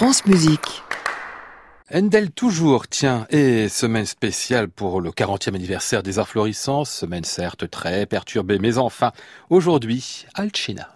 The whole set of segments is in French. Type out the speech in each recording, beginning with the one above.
France Musique. Handel toujours, tiens, et semaine spéciale pour le 40e anniversaire des Arts Florissants, semaine certes très perturbée, mais enfin, aujourd'hui, Alcina.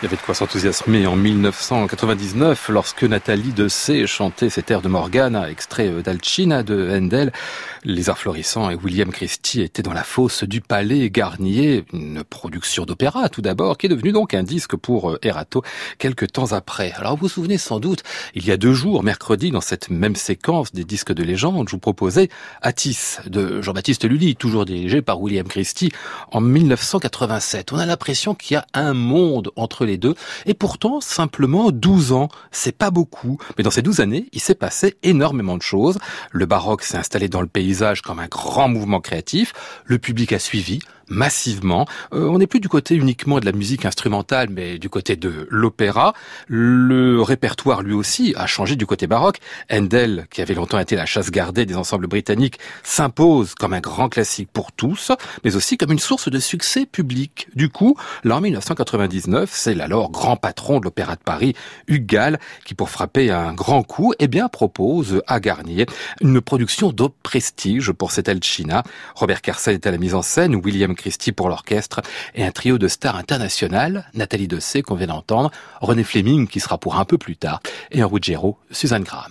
Il y avait de quoi s'enthousiasmer en 1999 lorsque Nathalie Dessay chantait cet air de Morgana, extrait d'Alcina de Handel. Les Arts Florissants et William Christie étaient dans la fosse du Palais Garnier, une production d'opéra tout d'abord, qui est devenue donc un disque pour Erato quelques temps après. Alors vous vous souvenez sans doute, il y a 2 jours, mercredi, dans cette même séquence des disques de légende, je vous proposais Atis de Jean-Baptiste Lully, toujours dirigé par William Christie en 1987. On a l'impression qu'il y a un monde entre les deux, et pourtant simplement 12 ans, c'est pas beaucoup, mais dans ces 12 années, il s'est passé énormément de choses. Le baroque s'est installé dans le paysage comme un grand mouvement créatif, le public a suivi massivement. On n'est plus du côté uniquement de la musique instrumentale, mais du côté de l'opéra. Le répertoire, lui aussi, a changé du côté baroque. Handel, qui avait longtemps été la chasse gardée des ensembles britanniques, s'impose comme un grand classique pour tous, mais aussi comme une source de succès public. Du coup, là, en 1999, c'est l'alors grand patron de l'Opéra de Paris, Hugues Gall, qui, pour frapper un grand coup, propose à Garnier une production de prestige pour cette Alcina. Robert Carcel est à la mise en scène, William Christie pour l'orchestre et un trio de stars internationales, Nathalie Dessay qu'on vient d'entendre, René Fleming qui sera pour un peu plus tard et en Ruggiero, Suzanne Graham.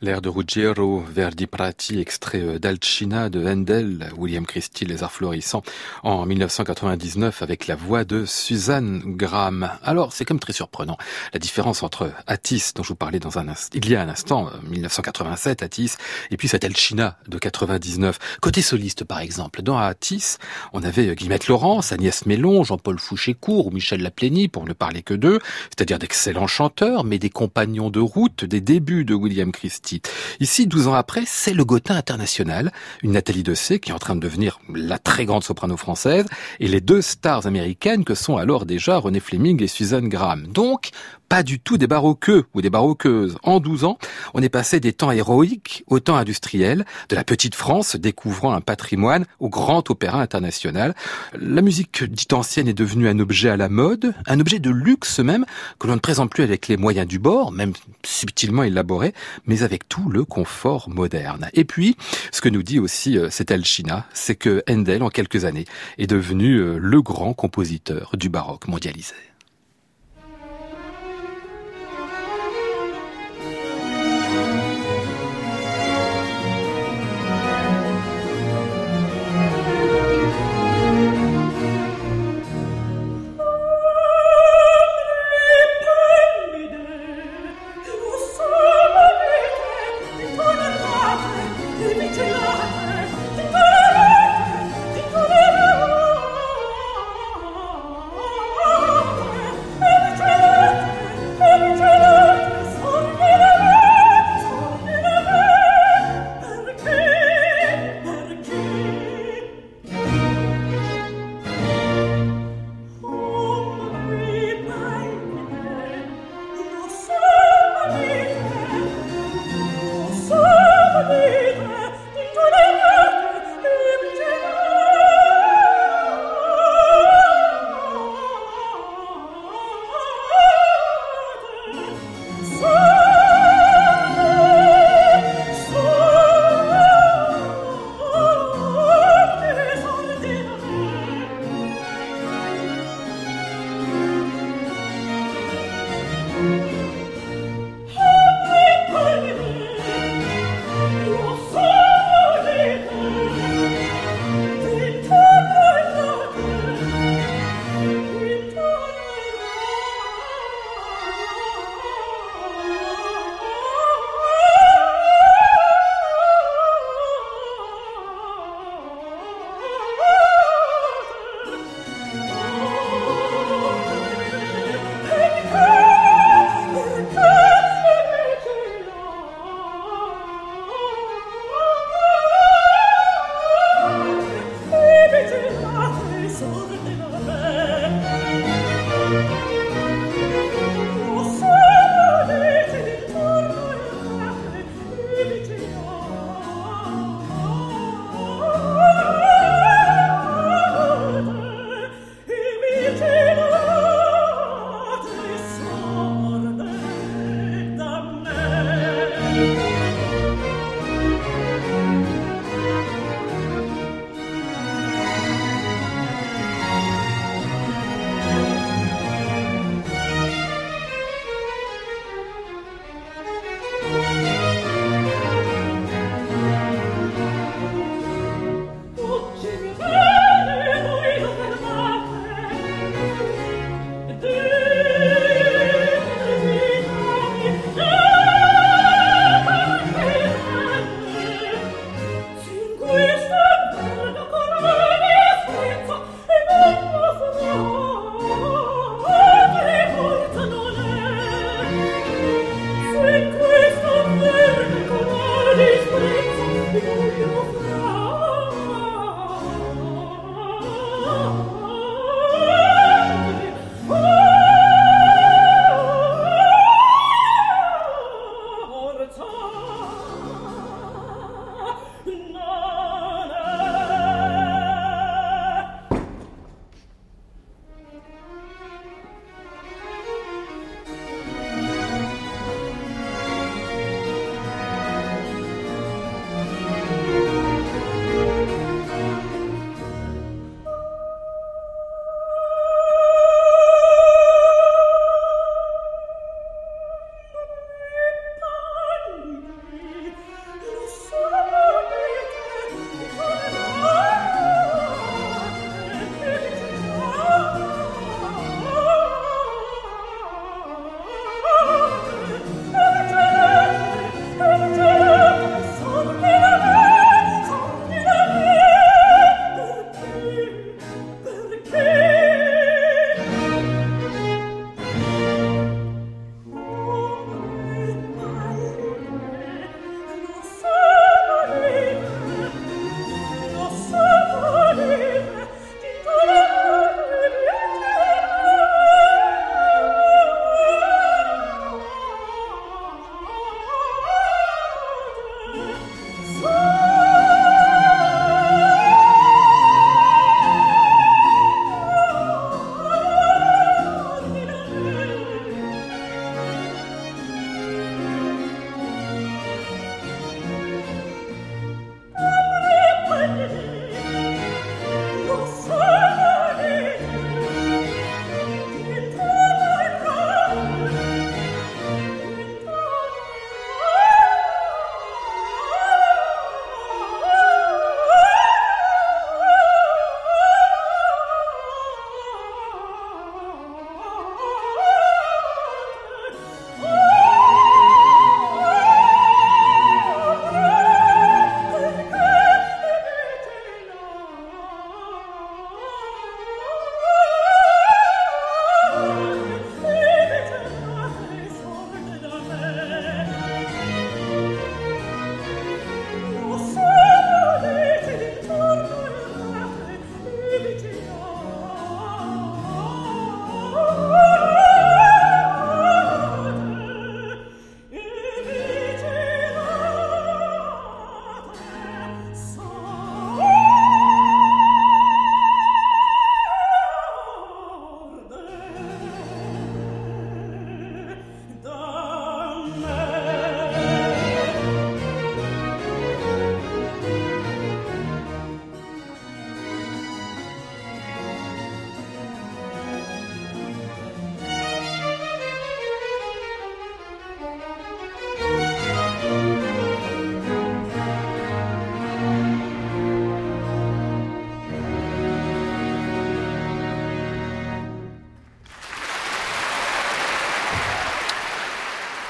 L'air de Ruggiero, Verdi Prati, extrait d'Alcina de Handel, William Christie, Les Arts Florissants, en 1999 avec la voix de Suzanne Graham. Alors, c'est comme très surprenant, la différence entre Atis, dont je vous parlais il y a un instant, 1987, Atis, et puis cette Alcina de 99. Côté soliste, par exemple, dans Atis, on avait Guillemette Laurence, Agnès Mélon, Jean-Paul Fouchécourt ou Michel Laplénie, pour ne parler que d'eux, c'est-à-dire d'excellents chanteurs, mais des compagnons de route des débuts de William Christie. Ici, 12 ans après, c'est le Gotha international, une Nathalie Dessay qui est en train de devenir la très grande soprano française, et les deux stars américaines que sont alors déjà Renée Fleming et Suzanne Graham. Donc, pas du tout des baroqueux ou des baroqueuses. En 12 ans, on est passé des temps héroïques au temps industriel, de la petite France découvrant un patrimoine au grand opéra international. La musique dite ancienne est devenue un objet à la mode, un objet de luxe même, que l'on ne présente plus avec les moyens du bord, même subtilement élaborés, mais avec tout le confort moderne. Et puis, ce que nous dit aussi cette Alcina, c'est que Handel, en quelques années, est devenu le grand compositeur du baroque mondialisé.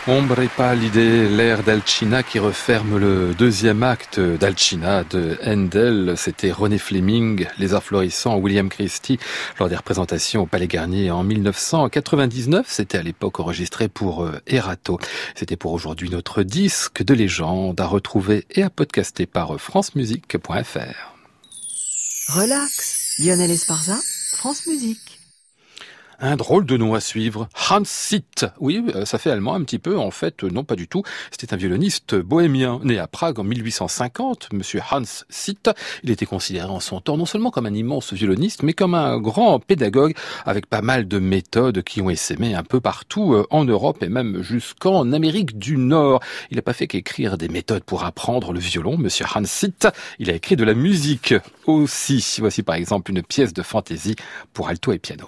Ombre et pallide, l'air d'Alcina qui referme le deuxième acte d'Alcina de Handel. C'était René Fleming, Les Arts Florissants, William Christie, lors des représentations au Palais Garnier en 1999. C'était à l'époque enregistré pour Erato. C'était pour aujourd'hui notre disque de légende à retrouver et à podcaster par francemusique.fr. Relax, Lionel Esparza, France Musique. Un drôle de nom à suivre, Hans Sitt. Oui, ça fait allemand un petit peu, en fait, non pas du tout. C'était un violoniste bohémien, né à Prague en 1850, monsieur Hans Sitt. Il était considéré en son temps non seulement comme un immense violoniste, mais comme un grand pédagogue avec pas mal de méthodes qui ont essaimé un peu partout en Europe et même jusqu'en Amérique du Nord. Il n'a pas fait qu'écrire des méthodes pour apprendre le violon, monsieur Hans Sitt. Il a écrit de la musique aussi. Voici par exemple une pièce de fantaisie pour alto et piano.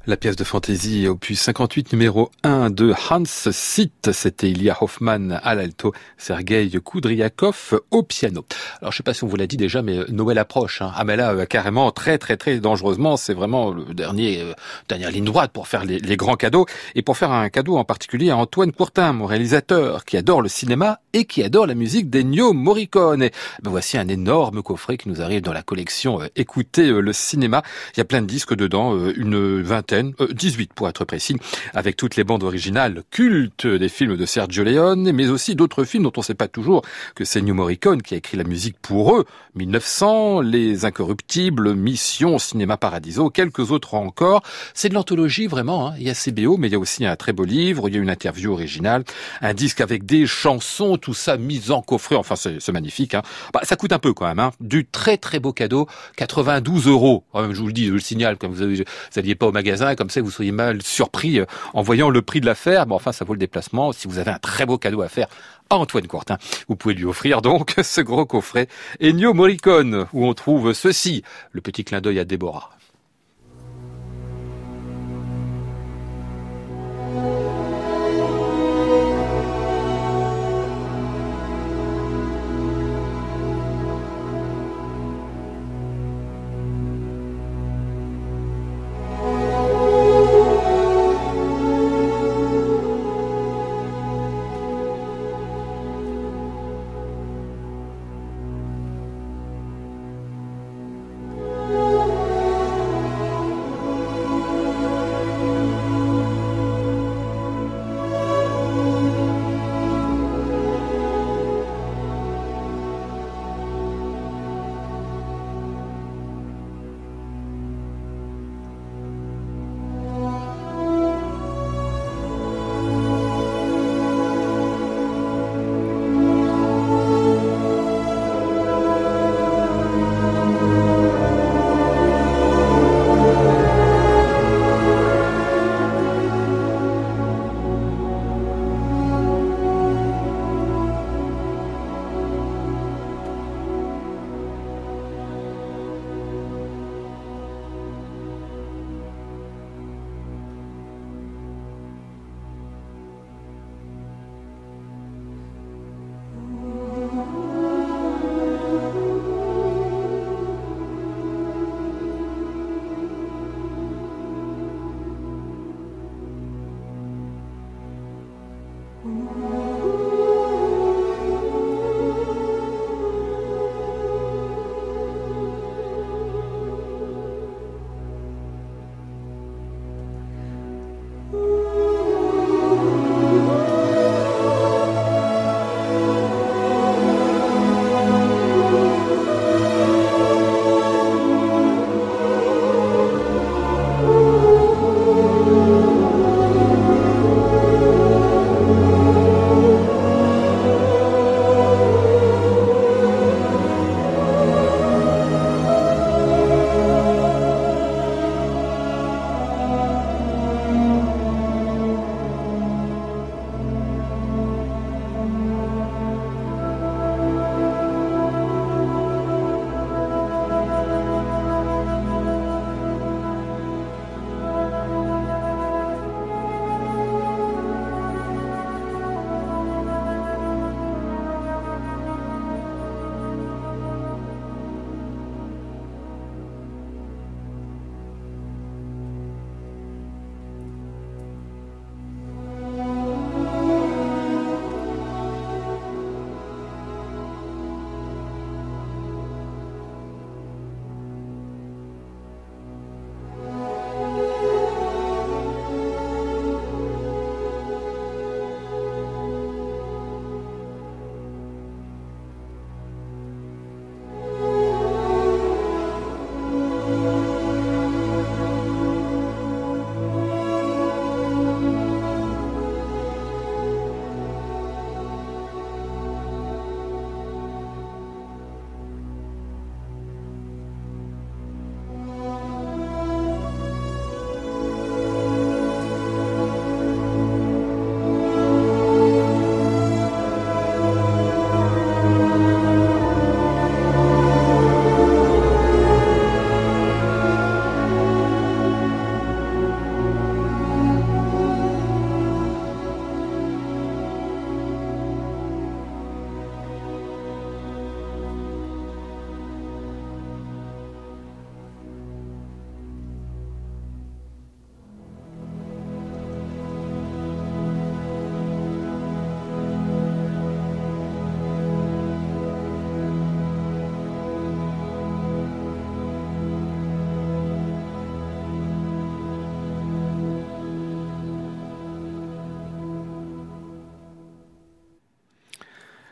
La pièce de fantaisie opus 58 numéro 1 de Hans Sitt, c'était Ilya Hoffmann à l'alto, Sergueï Koudriakov au piano. Alors je sais pas si on vous l'a dit déjà, mais Noël approche. Ah mais là carrément très dangereusement, c'est vraiment le dernière ligne droite pour faire les grands cadeaux et pour faire un cadeau en particulier à Antoine Courtin, mon réalisateur, qui adore le cinéma et qui adore la musique d'Ennio Morricone. Et ben voici un énorme coffret qui nous arrive dans la collection Écoutez le cinéma. Il y a plein de disques dedans, une vingtaine. 18 pour être précis, avec toutes les bandes originales cultes des films de Sergio Leone, mais aussi d'autres films dont on ne sait pas toujours que c'est Ennio Morricone qui a écrit la musique pour eux. 1900, Les Incorruptibles, Mission, Cinéma Paradiso, quelques autres encore. C'est de l'anthologie vraiment, hein. Il y a CBO, mais il y a aussi un très beau livre, il y a une interview originale, un disque avec des chansons, tout ça mis en coffret, enfin c'est magnifique. Hein. Bah, ça coûte un peu quand même, hein. Du très beau cadeau, 92 €. Quand même, je vous le dis, je le signale, comme vous n'alliez pas au magasin, comme ça vous seriez mal surpris en voyant le prix de l'affaire. Mais enfin, ça vaut le déplacement. Si vous avez un très beau cadeau à faire à Antoine Courtin, vous pouvez lui offrir donc ce gros coffret Ennio Morricone, où on trouve ceci, le petit clin d'œil à Déborah.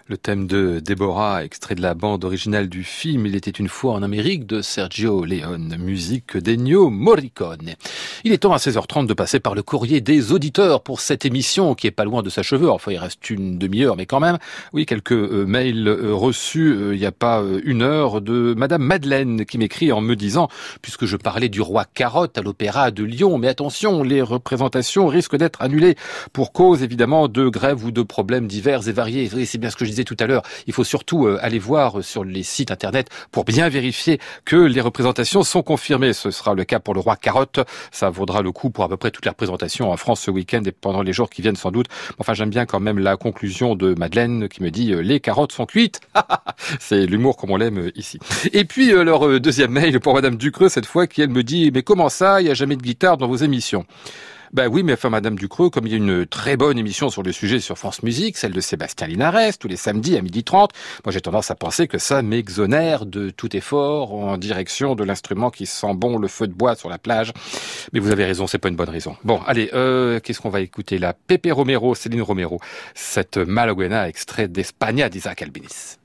Le thème de Déborah, extrait de la bande originale du film Il était une fois en Amérique de Sergio Leone, musique d'Ennio Morricone. Il est temps à 16h30 de passer par le courrier des auditeurs pour cette émission qui est pas loin de s'achever. Enfin, il reste une demi-heure, mais quand même, oui, quelques mails reçus il n'y a pas une heure de Madame Madeleine qui m'écrit en me disant, puisque je parlais du roi Carotte à l'Opéra de Lyon, mais attention, les représentations risquent d'être annulées pour cause évidemment de grève ou de problèmes divers et variés. Oui, c'est bien ce que je disais tout à l'heure. Il faut surtout aller voir sur les sites internet pour bien vérifier que les représentations sont confirmées. Ce sera le cas pour le roi Carotte. Ça vaudra le coup pour à peu près toutes les représentations en France ce week-end et pendant les jours qui viennent sans doute. Enfin, j'aime bien quand même la conclusion de Madeleine qui me dit les carottes sont cuites. C'est l'humour comme on l'aime ici. Et puis leur deuxième mail pour Madame Ducreux cette fois qui elle me dit mais comment ça, il n'y a jamais de guitare dans vos émissions? Ben oui, mais enfin, Madame Ducreux, comme il y a une très bonne émission sur le sujet sur France Musique, celle de Sébastien Linares, tous les samedis à 12h30, moi j'ai tendance à penser que ça m'exonère de tout effort en direction de l'instrument qui sent bon le feu de bois sur la plage. Mais vous avez raison, c'est pas une bonne raison. Bon, allez, qu'est-ce qu'on va écouter là? Pepe Romero, Céline Romero, cette Malaguena extrait d'Espagne d'Isaac Albéniz.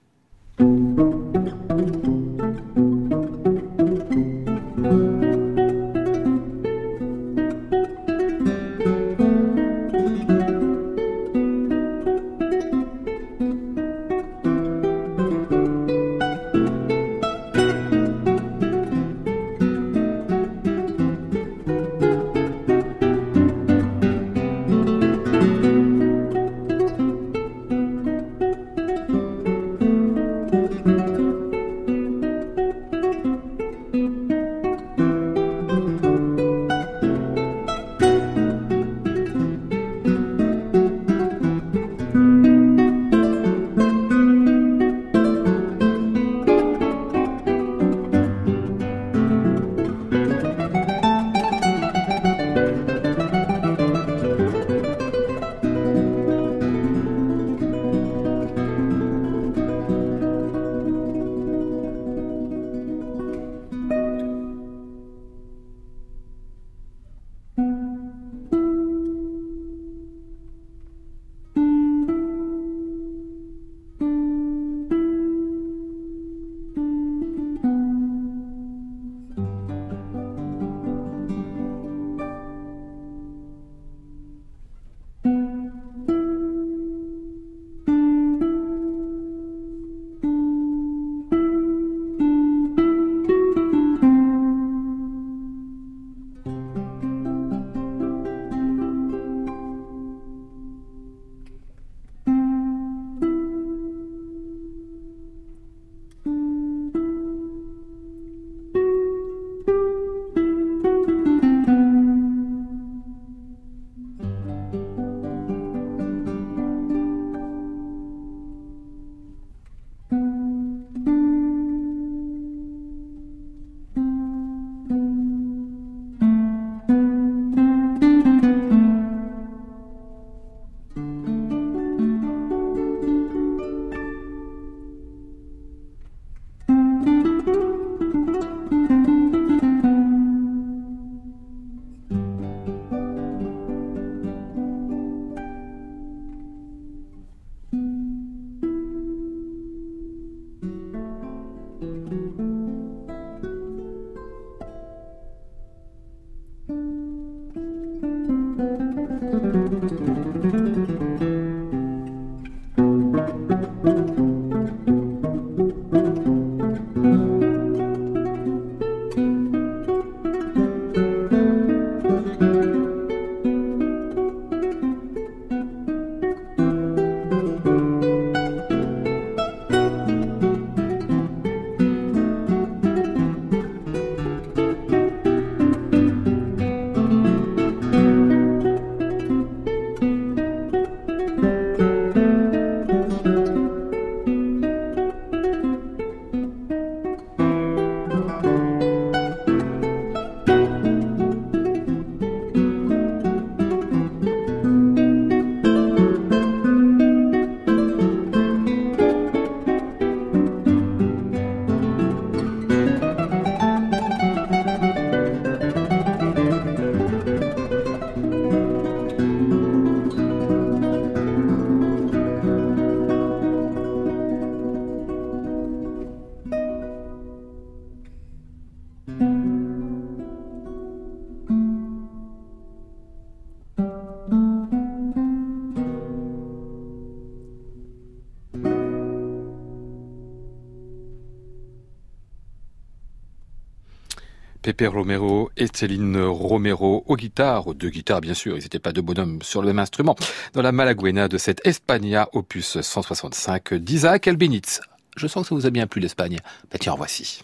Pepe Romero et Céline Romero aux guitares, aux deux guitares bien sûr, ils n'étaient pas deux bonhommes sur le même instrument, dans la Malaguena de cette España opus 165 d'Isaac Albéniz. Je sens que ça vous a bien plu l'Espagne. Bah tiens, en voici.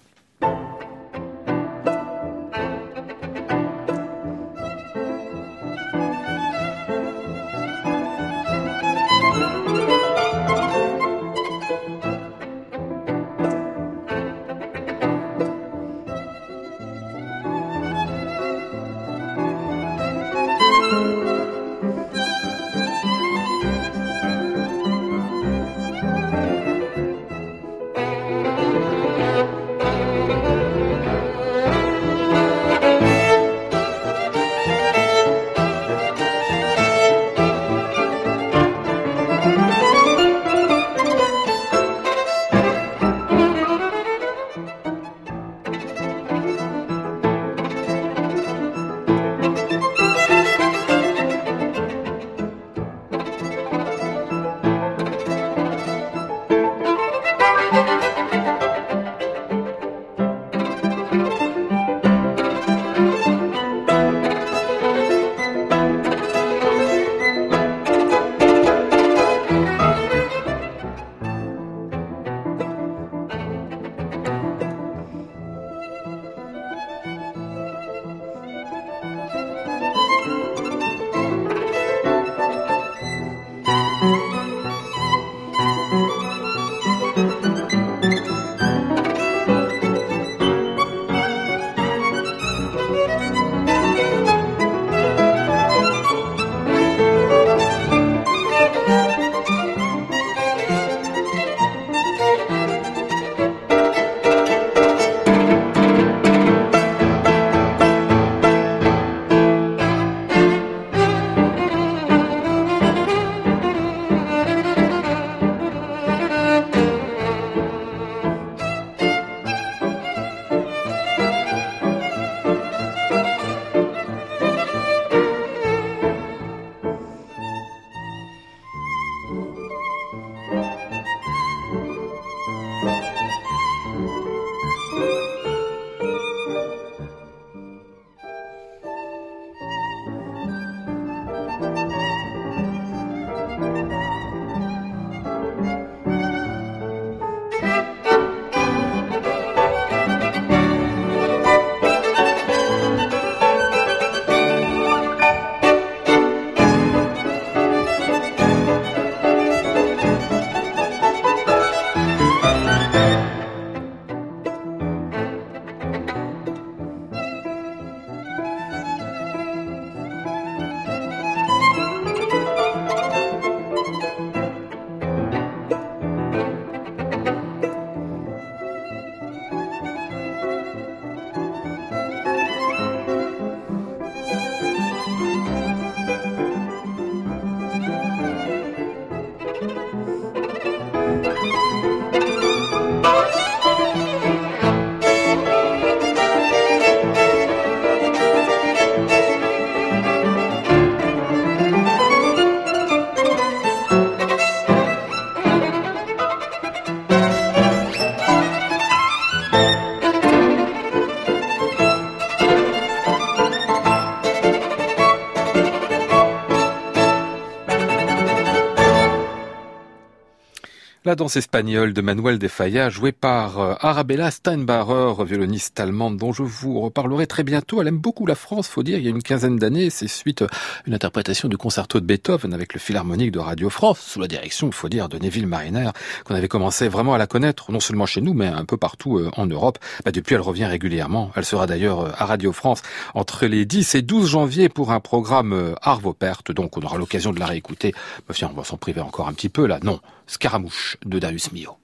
La danse espagnole de Manuel de Falla, jouée par Arabella Steinbacher, violoniste allemande dont je vous reparlerai très bientôt. Elle aime beaucoup la France, faut dire, il y a une quinzaine d'années. C'est suite à une interprétation du concerto de Beethoven avec le Philharmonique de Radio France, sous la direction, il faut dire, de Neville Marriner, qu'on avait commencé vraiment à la connaître, non seulement chez nous, mais un peu partout en Europe. Depuis, elle revient régulièrement. Elle sera d'ailleurs à Radio France entre les 10 et 12 janvier pour un programme Arvo Pärt. Donc, on aura l'occasion de la réécouter. Tiens, on va s'en priver encore un petit peu, là. Non. Scaramouche de Darius Milhaud.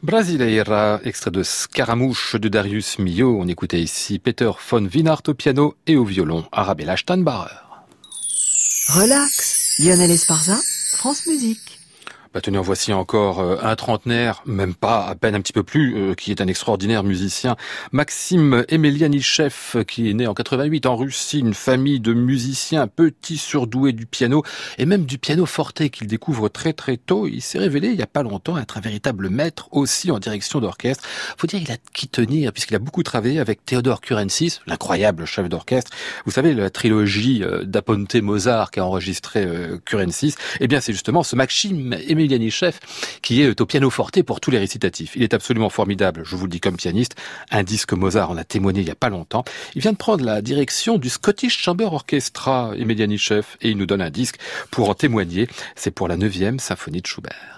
Brasileira, extrait de Scaramouche de Darius Milhaud. On écoutait ici Peter von Wienhardt au piano et au violon, Arabella Steinbacher. Relax, Lionel Esparza, France Musique. Tenez, en voici encore un trentenaire, même pas, à peine un petit peu plus, qui est un extraordinaire musicien. Maxime Emelianichev, qui est né en 88 en Russie, une famille de musiciens, petit surdoué du piano, et même du piano forte qu'il découvre très très tôt. Il s'est révélé il y a pas longtemps être un véritable maître aussi en direction d'orchestre. Faut dire, il a qui tenir, puisqu'il a beaucoup travaillé avec Theodor Kurensis, l'incroyable chef d'orchestre. Vous savez, la trilogie d'Aponte Mozart qu'a enregistré Kurensis, eh bien c'est justement ce Maxime Emelianichev qui est au piano forte pour tous les récitatifs. Il est absolument formidable, je vous le dis comme pianiste. Un disque Mozart en a témoigné il y a pas longtemps. Il vient de prendre la direction du Scottish Chamber Orchestra, Emelianichev, et il nous donne un disque pour en témoigner. C'est pour la 9e symphonie de Schubert.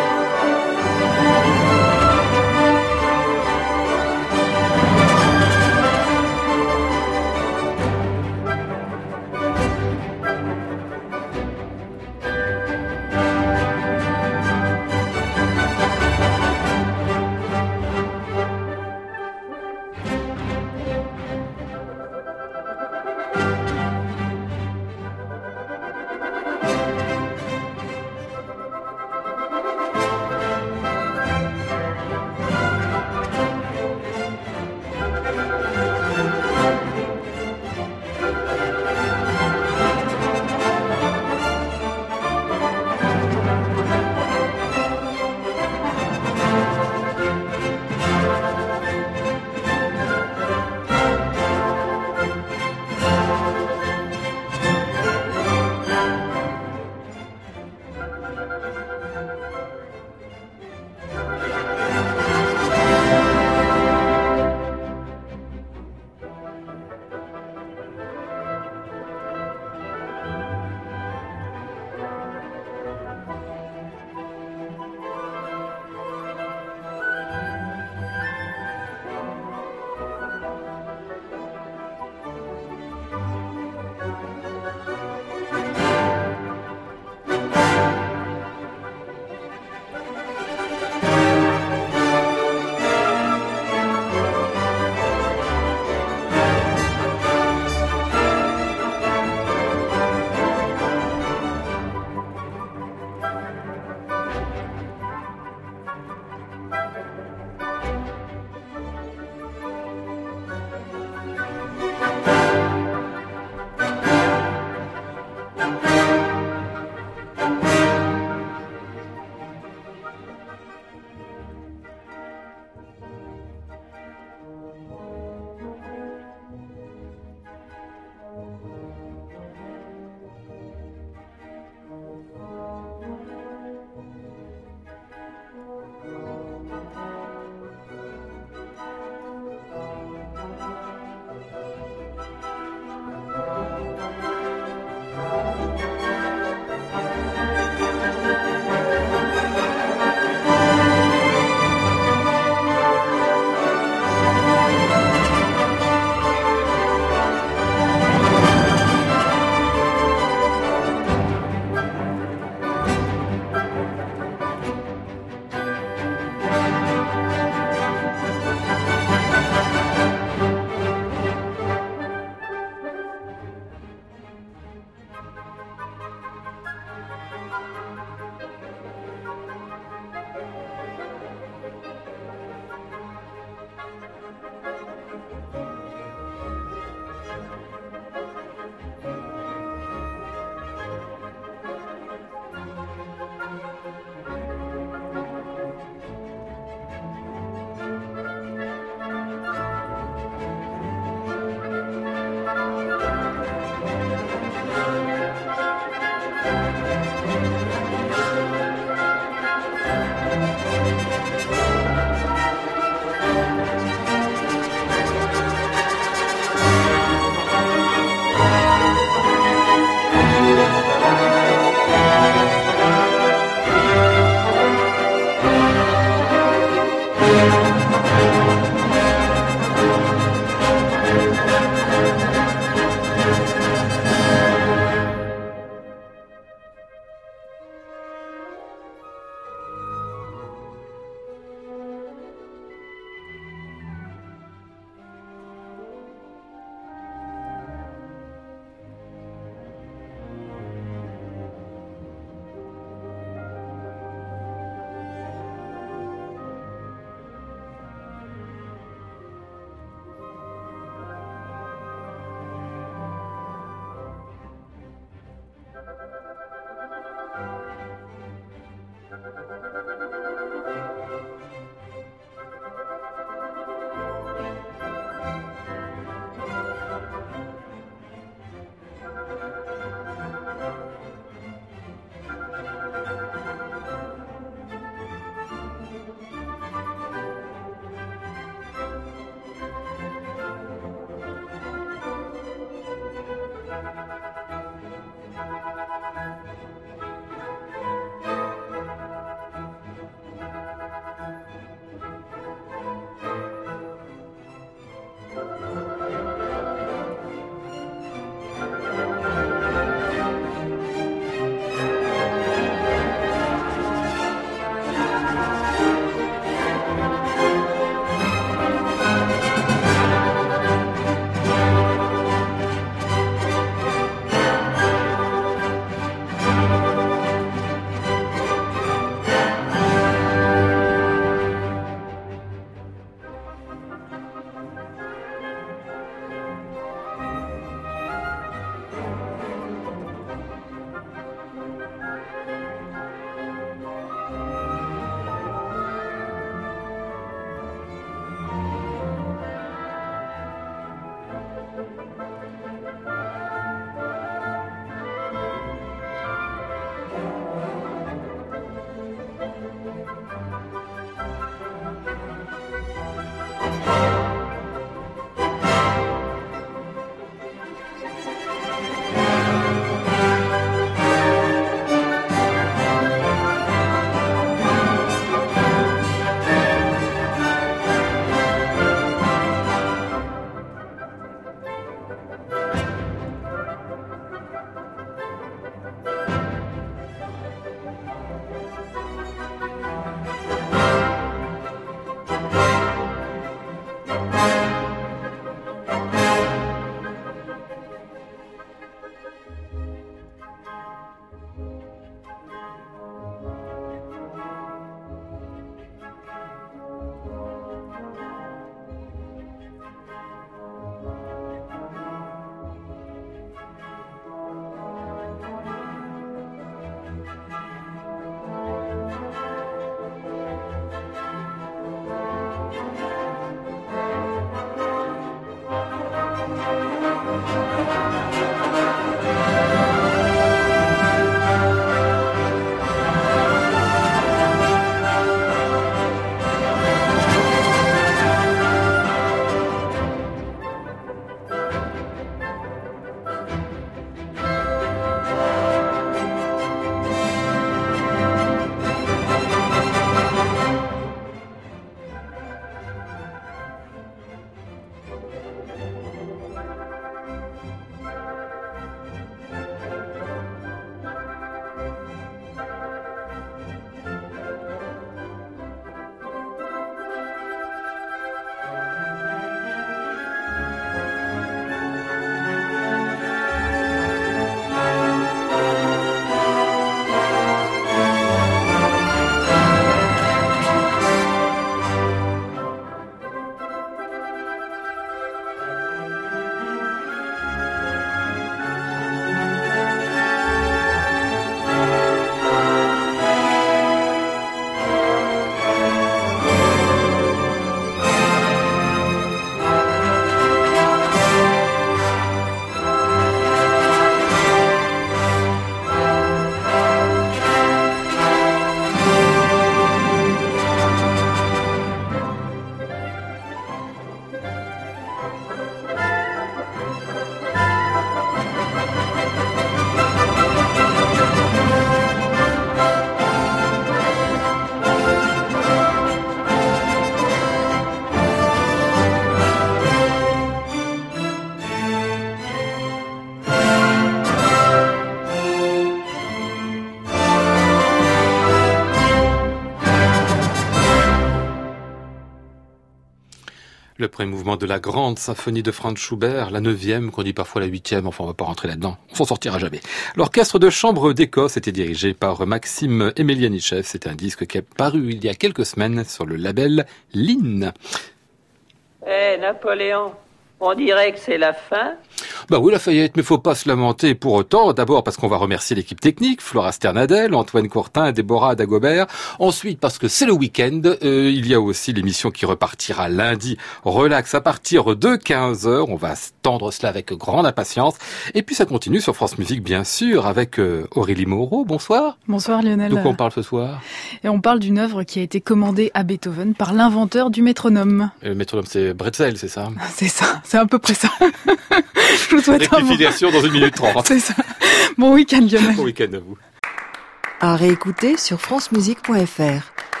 Le premier mouvement de la grande symphonie de Franz Schubert, la 9e, qu'on dit parfois la 8e, enfin on va pas rentrer là-dedans, on s'en sortira jamais. L'orchestre de chambre d'Écosse était dirigé par Maxime Emelianichev, c'est un disque qui est paru il y a quelques semaines sur le label Lynn. Napoléon, on dirait que c'est la fin. Bah oui, Lafayette, mais faut pas se lamenter pour autant. D'abord parce qu'on va remercier l'équipe technique, Flora Sternadel, Antoine Courtin, Déborah Dagobert. Ensuite parce que c'est le week-end, il y a aussi l'émission qui repartira lundi. Relax à partir de 15h. On va tendre cela avec grande impatience. Et puis ça continue sur France Musique, bien sûr, avec Aurélie Moreau. Bonsoir. Bonsoir Lionel. De quoi on parle ce soir? Et on parle d'une œuvre qui a été commandée à Beethoven par l'inventeur du métronome. Le métronome, c'est Bretzel, c'est ça? C'est ça, c'est à peu près ça. Je vous souhaite rectification dans 1 minute 30. C'est ça. Bon week-end Lionel. Bon week-end à vous. À réécouter sur francemusique.fr.